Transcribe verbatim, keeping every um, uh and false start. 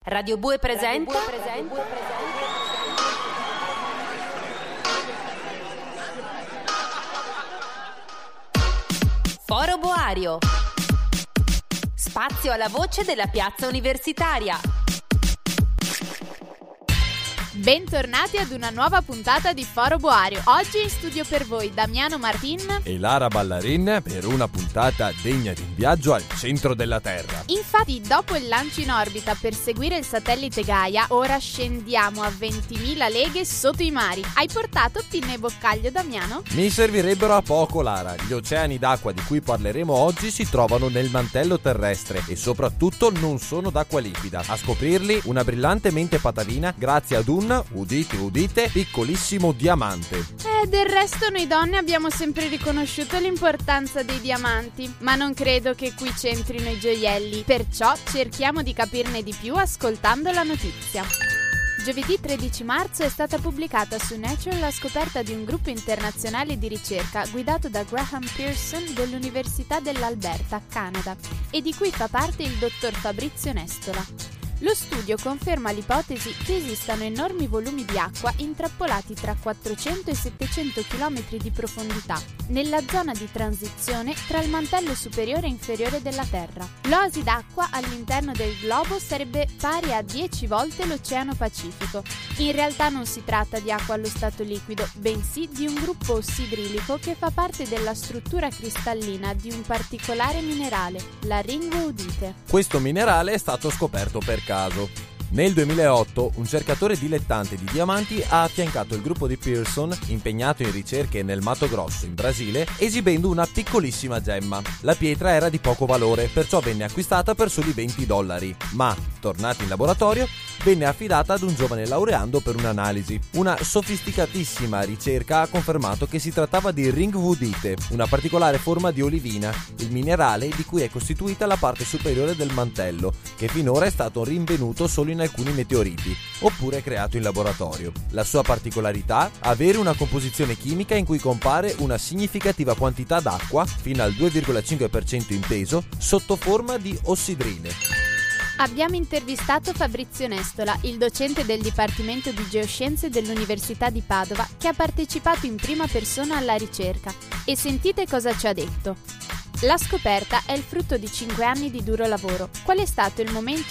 Radio Bue presenta. Foro Boario. Spazio alla voce della piazza universitaria. Bentornati ad una nuova puntata di Foro Boario. Oggi in studio per voi Damiano Martin e Lara Ballarin per una puntata degna di un viaggio al centro della Terra. Infatti, dopo il lancio in orbita per seguire il satellite Gaia, ora scendiamo a ventimila leghe sotto i mari. Hai portato pinne e boccaglio, Damiano? Mi servirebbero a poco, Lara. Gli oceani d'acqua di cui parleremo oggi si trovano nel mantello terrestre e soprattutto non sono d'acqua liquida. A scoprirli una brillante mente patavina grazie ad un, udite udite, piccolissimo diamante. Eh, del resto noi donne abbiamo sempre riconosciuto l'importanza dei diamanti, ma non credo che qui c'entrino i gioielli, perciò cerchiamo di capirne di più ascoltando la notizia. Giovedì tredici marzo è stata pubblicata su Nature la scoperta di un gruppo internazionale di ricerca guidato da Graham Pearson dell'Università dell'Alberta, Canada, e di cui fa parte il dottor Fabrizio Nestola. Lo studio conferma l'ipotesi che esistano enormi volumi di acqua intrappolati tra quattrocento e settecento chilometri di profondità, nella zona di transizione tra il mantello superiore e inferiore della Terra. L'oasi d'acqua all'interno del globo sarebbe pari a dieci volte l'Oceano Pacifico. In realtà non si tratta di acqua allo stato liquido, bensì di un gruppo ossidrilico che fa parte della struttura cristallina di un particolare minerale, la ringwoodite. Questo minerale è stato scoperto per caso. Nel duemilaotto un cercatore dilettante di diamanti ha affiancato il gruppo di Pearson, impegnato in ricerche nel Mato Grosso, in Brasile, esibendo una piccolissima gemma. La pietra era di poco valore, perciò venne acquistata per soli venti dollari, ma, tornati in laboratorio, venne affidata ad un giovane laureando per un'analisi. Una sofisticatissima ricerca ha confermato che si trattava di ringwoodite, una particolare forma di olivina, il minerale di cui è costituita la parte superiore del mantello, che finora è stato rinvenuto solo in alcuni meteoriti, oppure creato in laboratorio. La sua particolarità? Avere una composizione chimica in cui compare una significativa quantità d'acqua, fino al due virgola cinque per cento in peso, sotto forma di ossidrine. Abbiamo intervistato Fabrizio Nestola, il docente del Dipartimento di Geoscienze dell'Università di Padova, che ha partecipato in prima persona alla ricerca. E sentite cosa ci ha detto. La scoperta è il frutto di cinque anni di duro lavoro. Qual è stato il momento